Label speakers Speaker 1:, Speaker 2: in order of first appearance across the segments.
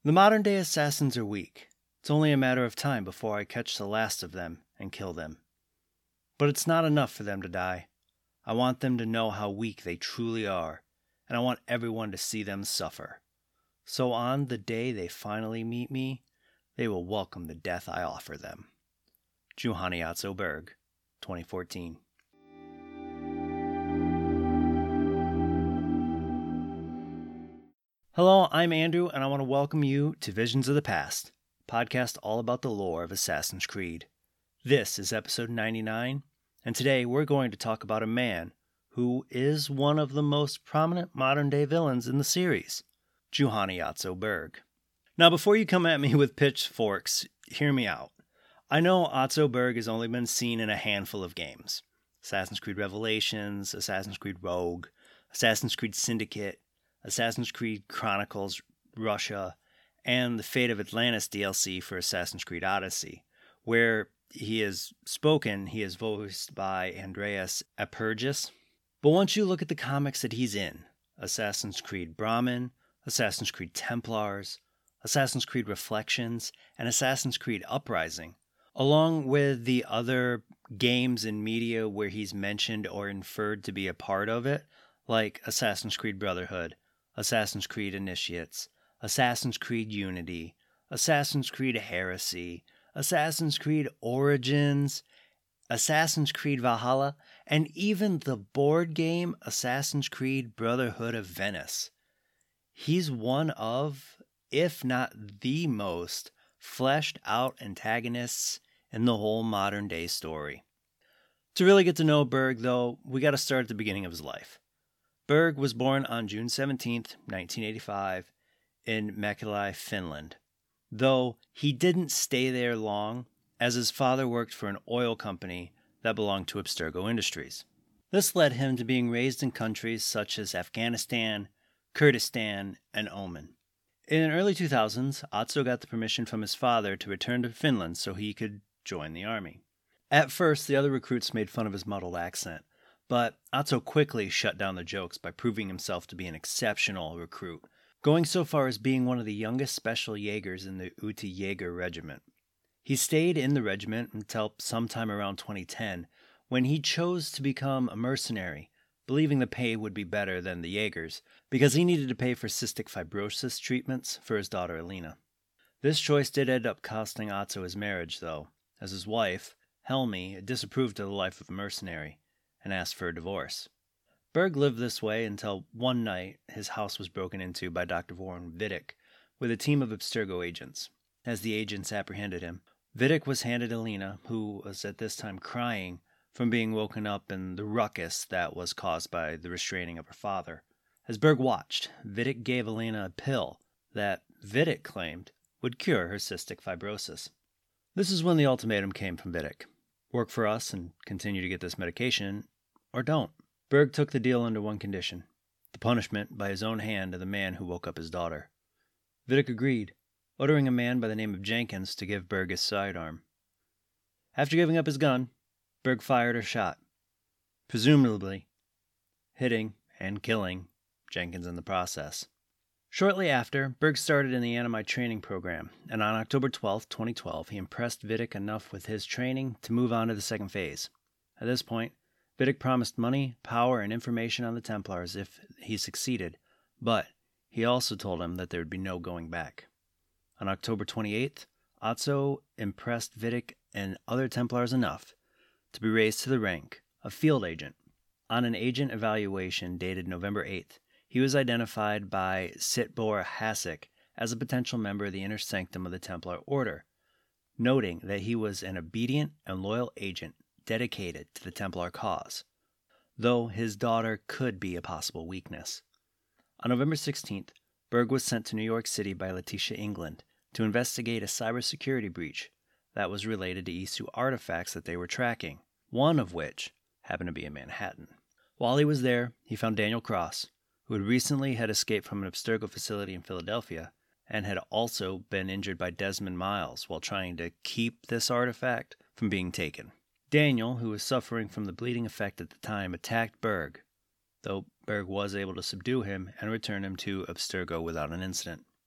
Speaker 1: The modern-day assassins are weak. It's only a matter of time before I catch the last of them and kill them. But it's not enough for them to die. I want them to know how weak they truly are, and I want everyone to see them suffer. So on the day they finally meet me, they will welcome the death I offer them. Juhani Atso Berg, 2014. Hello, I'm Andrew, and I want to welcome you to Visions of the Past, a podcast all about the lore of Assassin's Creed. This is episode 99, and today we're going to talk about a man who is one of the most prominent modern-day villains in the series, Juhani Atso Berg. Now, before you come at me with pitchforks, hear me out. I know Atso Berg has only been seen in a handful of games. Assassin's Creed Revelations, Assassin's Creed Rogue, Assassin's Creed Syndicate, Assassin's Creed Chronicles Russia, and the Fate of Atlantis DLC for Assassin's Creed Odyssey, where he is voiced by Andreas Apergis. But once you look at the comics that he's in, Assassin's Creed Brahmin, Assassin's Creed Templars, Assassin's Creed Reflections, and Assassin's Creed Uprising, along with the other games and media where he's mentioned or inferred to be a part of it, like Assassin's Creed Brotherhood, Assassin's Creed Initiates, Assassin's Creed Unity, Assassin's Creed Heresy, Assassin's Creed Origins, Assassin's Creed Valhalla, and even the board game Assassin's Creed Brotherhood of Venice. He's one of, if not the most, fleshed out antagonists in the whole modern day story. To really get to know Berg, though, we got to start at the beginning of his life. Berg was born on June 17, 1985, in Mäkelä, Finland, though he didn't stay there long, as his father worked for an oil company that belonged to Abstergo Industries. This led him to being raised in countries such as Afghanistan, Kurdistan, and Oman. In the early 2000s, Atso got the permission from his father to return to Finland so he could join the army. At first, the other recruits made fun of his muddled accent, but Atso quickly shut down the jokes by proving himself to be an exceptional recruit, going so far as being one of the youngest special Jaegers in the Uti Jaeger regiment. He stayed in the regiment until sometime around 2010, when he chose to become a mercenary, believing the pay would be better than the Jaegers, because he needed to pay for cystic fibrosis treatments for his daughter Elena. This choice did end up costing Atso his marriage, though, as his wife, Helmi, disapproved of the life of a mercenary and asked for a divorce. Berg lived this way until one night his house was broken into by Dr. Warren Vidic with a team of Abstergo agents. As the agents apprehended him, Vidic was handed Elena, who was at this time crying from being woken up in the ruckus that was caused by the restraining of her father. As Berg watched, Vidic gave Elena a pill that Vidic claimed would cure her cystic fibrosis. This is when the ultimatum came from Vidic. Work for us and continue to get this medication, or don't. Berg took the deal under one condition: the punishment by his own hand of the man who woke up his daughter. Vidic agreed, ordering a man by the name of Jenkins to give Berg his sidearm. After giving up his gun, Berg fired a shot, presumably hitting and killing Jenkins in the process. Shortly after, Berg started in the Animi training program, and on October 12, 2012, he impressed Vidic enough with his training to move on to the second phase. At this point, Vidic promised money, power, and information on the Templars if he succeeded, but he also told him that there would be no going back. On October 28th, Atso impressed Vidic and other Templars enough to be raised to the rank of field agent. On an agent evaluation dated November 8th, he was identified by Sitbor Hasek as a potential member of the inner sanctum of the Templar Order, noting that he was an obedient and loyal agent dedicated to the Templar cause, though his daughter could be a possible weakness. On November 16th, Berg was sent to New York City by Letitia England to investigate a cybersecurity breach that was related to Isu artifacts that they were tracking, one of which happened to be in Manhattan. While he was there, he found Daniel Cross, who had escaped from an Abstergo facility in Philadelphia and had also been injured by Desmond Miles while trying to keep this artifact from being taken. Daniel, who was suffering from the bleeding effect at the time, attacked Berg, though Berg was able to subdue him and return him to Abstergo without an incident.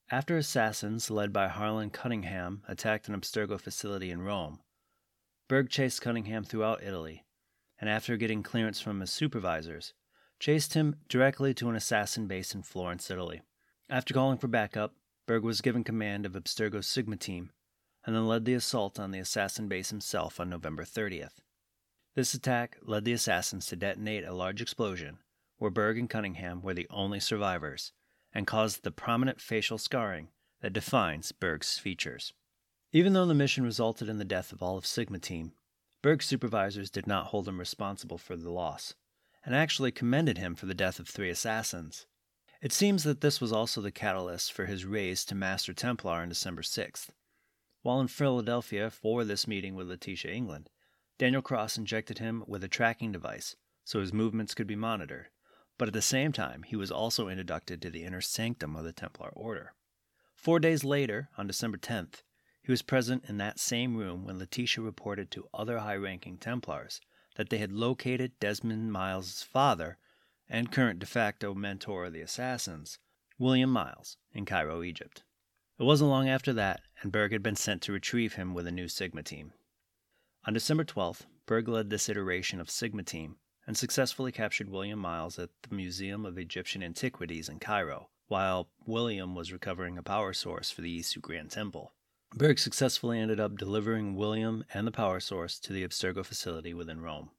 Speaker 1: After assassins led by Harlan Cunningham attacked an Abstergo facility in Rome, Berg chased Cunningham throughout Italy, and after getting clearance from his supervisors, chased him directly to an assassin base in Florence, Italy. After calling for backup, Berg was given command of Abstergo's Sigma team, and then led the assault on the assassin base himself on November 30th. This attack led the assassins to detonate a large explosion, where Berg and Cunningham were the only survivors, and caused the prominent facial scarring that defines Berg's features. Even though the mission resulted in the death of all of Sigma team, Berg's supervisors did not hold him responsible for the loss, and actually commended him for the death of 3 assassins. It seems that this was also the catalyst for his raise to Master Templar on December 6th. While in Philadelphia for this meeting with Letitia England, Daniel Cross injected him with a tracking device so his movements could be monitored, but at the same time he was also inducted to the inner sanctum of the Templar Order. 4 days later, on December 10th, he was present in that same room when Letitia reported to other high-ranking Templars that they had located Desmond Miles' father and current de facto mentor of the assassins, William Miles, in Cairo, Egypt. It wasn't long after that, and Berg had been sent to retrieve him with a new Sigma team. On December 12th, Berg led this iteration of Sigma team and successfully captured William Miles at the Museum of Egyptian Antiquities in Cairo, while William was recovering a power source for the Isu Grand Temple. Berg successfully ended up delivering William and the power source to the Abstergo facility within Rome.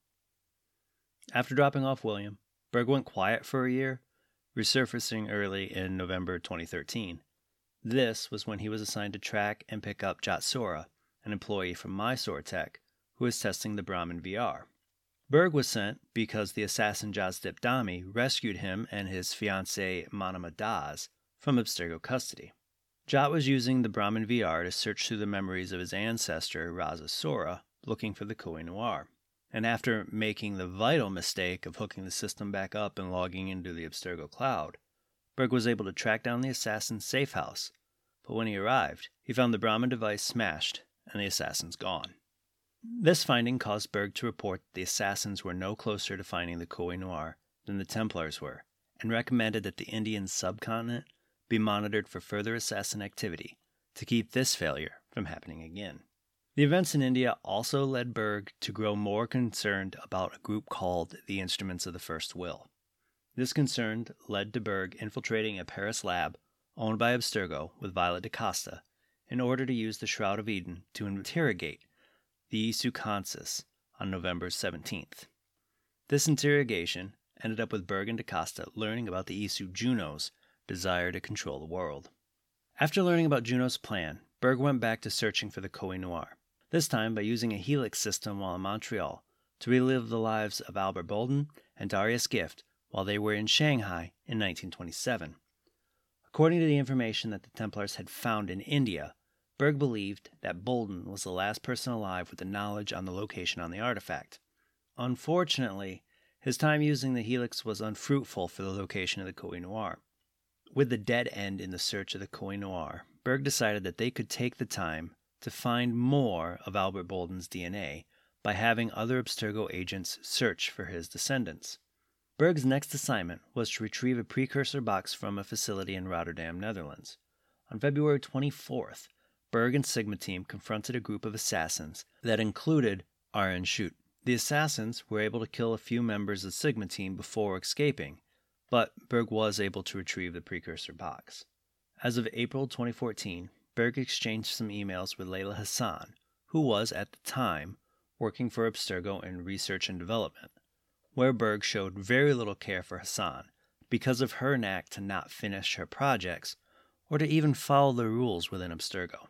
Speaker 1: After dropping off William, Berg went quiet for a year, resurfacing early in November 2013. This was when he was assigned to track and pick up Jat Sora, an employee from Mysore Tech, who was testing the Brahmin VR. Berg was sent because the assassin Jasdeep Dami rescued him and his fiancée Manama Das from Abstergo custody. Jat was using the Brahmin VR to search through the memories of his ancestor Raza Sora, looking for the Koh-i-Noor. And after making the vital mistake of hooking the system back up and logging into the Abstergo cloud, Berg was able to track down the assassin's safe house, but when he arrived, he found the Brahmin device smashed and the assassins gone. This finding caused Berg to report that the assassins were no closer to finding the Koh-i-Noor than the Templars were, and recommended that the Indian subcontinent be monitored for further assassin activity to keep this failure from happening again. The events in India also led Berg to grow more concerned about a group called the Instruments of the First Will. This concern led to Berg infiltrating a Paris lab owned by Abstergo with Violet DaCosta in order to use the Shroud of Eden to interrogate the Isu Consus on November 17th. This interrogation ended up with Berg and DaCosta learning about the Isu Juno's desire to control the world. After learning about Juno's plan, Berg went back to searching for the Koh-i-Noor, this time by using a helix system while in Montreal to relive the lives of Albert Bolden and Darius Gift while they were in Shanghai in 1927. According to the information that the Templars had found in India, Berg believed that Bolden was the last person alive with the knowledge on the location on the artifact. Unfortunately, his time using the helix was unfruitful for the location of the Koh-i-Noor. With the dead end in the search of the Koh-i-Noor, Berg decided that they could take the time to find more of Albert Bolden's DNA by having other Abstergo agents search for his descendants. Berg's next assignment was to retrieve a precursor box from a facility in Rotterdam, Netherlands. On February 24th, Berg and Sigma team confronted a group of assassins that included Arjen Schutt. The assassins were able to kill a few members of the Sigma team before escaping, but Berg was able to retrieve the precursor box. As of April 2014, Berg exchanged some emails with Layla Hassan, who was, at the time, working for Abstergo in research and development, where Berg showed very little care for Hassan because of her knack to not finish her projects or to even follow the rules within Abstergo.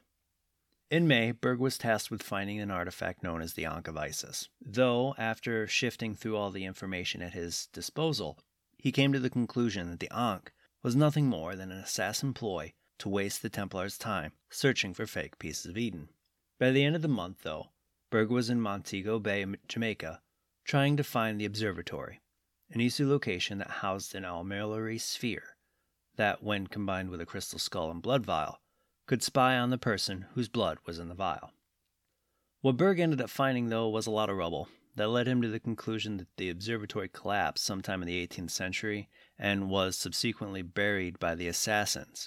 Speaker 1: In May, Berg was tasked with finding an artifact known as the Ankh of Isis, though after shifting through all the information at his disposal, he came to the conclusion that the Ankh was nothing more than an assassin ploy to waste the Templars' time searching for fake pieces of Eden. By the end of the month, though, Berg was in Montego Bay, Jamaica, trying to find the observatory, an Isu location that housed an armillary sphere that, when combined with a crystal skull and blood vial, could spy on the person whose blood was in the vial. What Berg ended up finding, though, was a lot of rubble that led him to the conclusion that the observatory collapsed sometime in the 18th century and was subsequently buried by the assassins.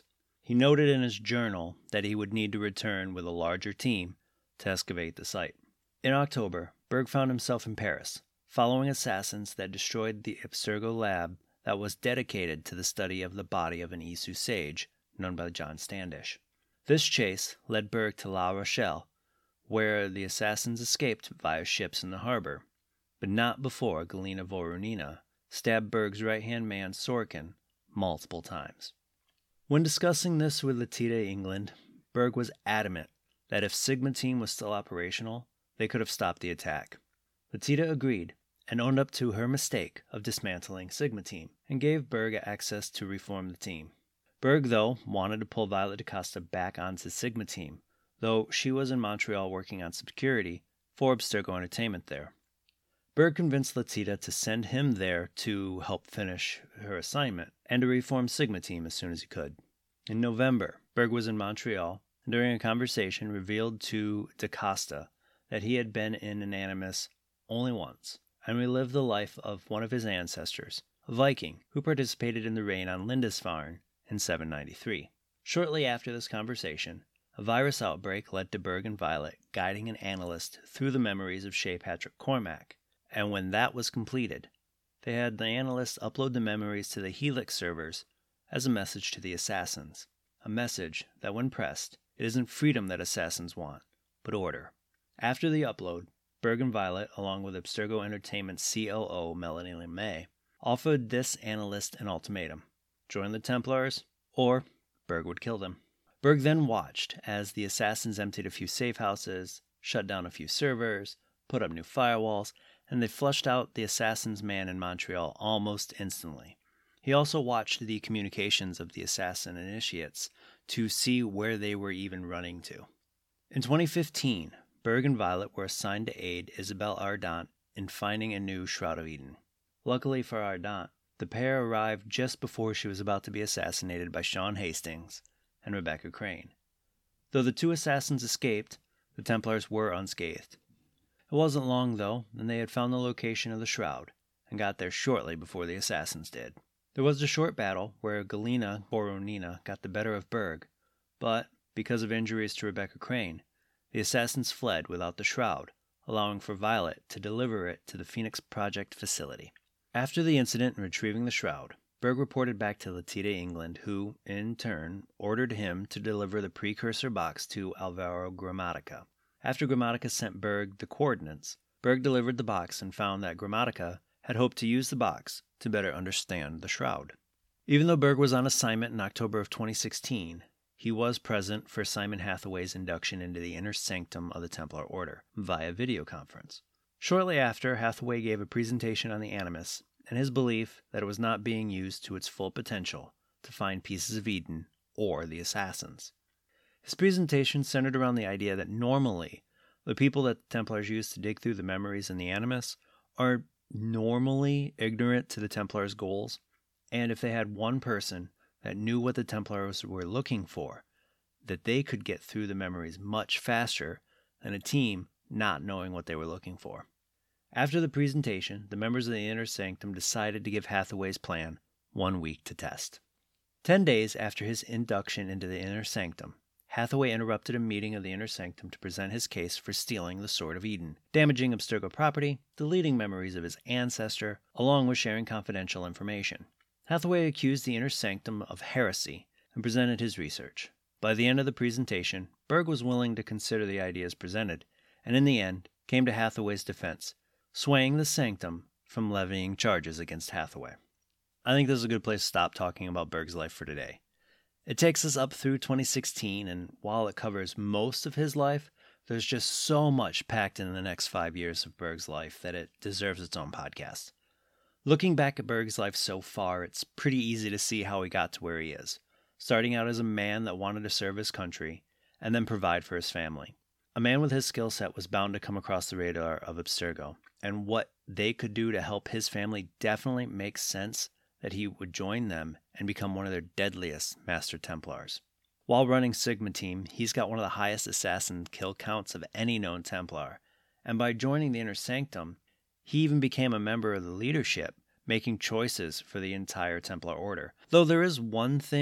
Speaker 1: He noted in his journal that he would need to return with a larger team to excavate the site. In October, Berg found himself in Paris, following assassins that destroyed the Abstergo lab that was dedicated to the study of the body of an Isu sage known by John Standish. This chase led Berg to La Rochelle, where the assassins escaped via ships in the harbor, but not before Galina Voronina stabbed Berg's right-hand man Sorkin multiple times. When discussing this with Latita England, Berg was adamant that if Sigma Team was still operational, they could have stopped the attack. Latita agreed and owned up to her mistake of dismantling Sigma Team and gave Berg access to reform the team. Berg, though, wanted to pull Violet DaCosta back onto Sigma Team, though she was in Montreal working on security for Abstergo Entertainment there. Berg convinced Latita to send him there to help finish her assignment and to reform Sigma Team as soon as he could. In November, Berg was in Montreal and during a conversation revealed to DaCosta that he had been in an Animus only once and relived the life of one of his ancestors, a Viking who participated in the raid on Lindisfarne in 793. Shortly after this conversation, a virus outbreak led to Berg and Violet guiding an analyst through the memories of Shay Patrick Cormac, and when that was completed, they had the analyst upload the memories to the Helix servers as a message to the assassins, a message that when pressed, it isn't freedom that assassins want, but order. After the upload, Berg and Violet, along with Abstergo Entertainment's COO Melanie LeMay, offered this analyst an ultimatum: join the Templars, or Berg would kill them. Berg then watched as the assassins emptied a few safe houses, shut down a few servers, put up new firewalls, and they flushed out the assassin's man in Montreal almost instantly. He also watched the communications of the assassin initiates to see where they were even running to. In 2015, Berg and Violet were assigned to aid Isabelle Ardant in finding a new Shroud of Eden. Luckily for Ardant, the pair arrived just before she was about to be assassinated by Sean Hastings and Rebecca Crane. Though the two assassins escaped, the Templars were unscathed. It wasn't long, though, and they had found the location of the shroud, and got there shortly before the assassins did. There was a short battle where Galina Voronina got the better of Berg, but, because of injuries to Rebecca Crane, the assassins fled without the shroud, allowing for Violet to deliver it to the Phoenix Project facility. After the incident in retrieving the shroud, Berg reported back to Latita England, who, in turn, ordered him to deliver the precursor box to Alvaro Gramatica. After Gramatica sent Berg the coordinates, Berg delivered the box and found that Gramatica had hoped to use the box to better understand the shroud. Even though Berg was on assignment in October of 2016, he was present for Simon Hathaway's induction into the inner sanctum of the Templar Order via video conference. Shortly after, Hathaway gave a presentation on the Animus and his belief that it was not being used to its full potential to find pieces of Eden or the assassins. His presentation centered around the idea that normally the people that the Templars use to dig through the memories in the Animus are normally ignorant to the Templars' goals, and if they had one person that knew what the Templars were looking for, that they could get through the memories much faster than a team not knowing what they were looking for. After the presentation, the members of the Inner Sanctum decided to give Hathaway's plan 1 week to test. 10 days after his induction into the Inner Sanctum, Hathaway interrupted a meeting of the Inner Sanctum to present his case for stealing the Sword of Eden, damaging Abstergo property, deleting memories of his ancestor, along with sharing confidential information. Hathaway accused the Inner Sanctum of heresy and presented his research. By the end of the presentation, Berg was willing to consider the ideas presented, and in the end came to Hathaway's defense, swaying the Sanctum from levying charges against Hathaway. I think this is a good place to stop talking about Berg's life for today. It takes us up through 2016, and while it covers most of his life, there's just so much packed in the next 5 years of Berg's life that it deserves its own podcast. Looking back at Berg's life so far, it's pretty easy to see how he got to where he is, starting out as a man that wanted to serve his country and then provide for his family. A man with his skill set was bound to come across the radar of Abstergo, and what they could do to help his family definitely makes sense that he would join them and become one of their deadliest Master Templars. While running Sigma Team, he's got one of the highest assassin kill counts of any known Templar, and by joining the Inner Sanctum, he even became a member of the leadership, making choices for the entire Templar Order. Though there is one thing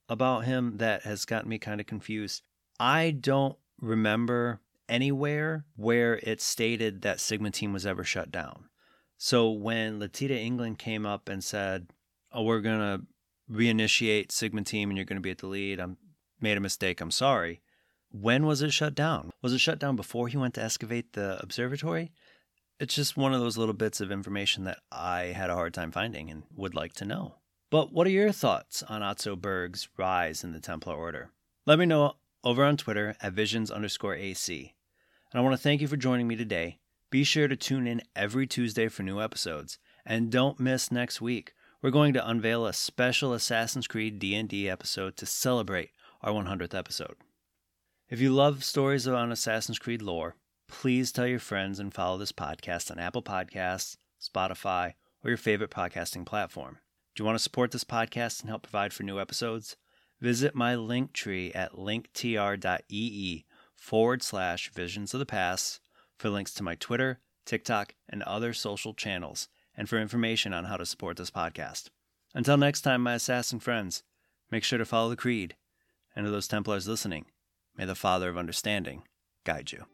Speaker 1: about him that has gotten me kind of confused. I don't remember anywhere where it stated that Sigma Team was ever shut down. So when Latita England came up and said, "Oh, we're going to reinitiate Sigma Team and you're going to be at the lead. I made a mistake. I'm sorry." When was it shut down? Was it shut down before he went to excavate the observatory? It's just one of those little bits of information that I had a hard time finding and would like to know. But what are your thoughts on Otto Berg's rise in the Templar Order? Let me know over on Twitter at visions_AC. And I want to thank you for joining me today. Be sure to tune in every Tuesday for new episodes. And don't miss next week. We're going to unveil a special Assassin's Creed D&D episode to celebrate our 100th episode. If you love stories on Assassin's Creed lore, please tell your friends and follow this podcast on Apple Podcasts, Spotify, or your favorite podcasting platform. Do you want to support this podcast and help provide for new episodes? Visit my link tree at linktr.ee/Visions of the Past for links to my Twitter, TikTok, and other social channels, and for information on how to support this podcast. Until next time, my assassin friends, make sure to follow the Creed. And to those Templars listening, may the Father of Understanding guide you.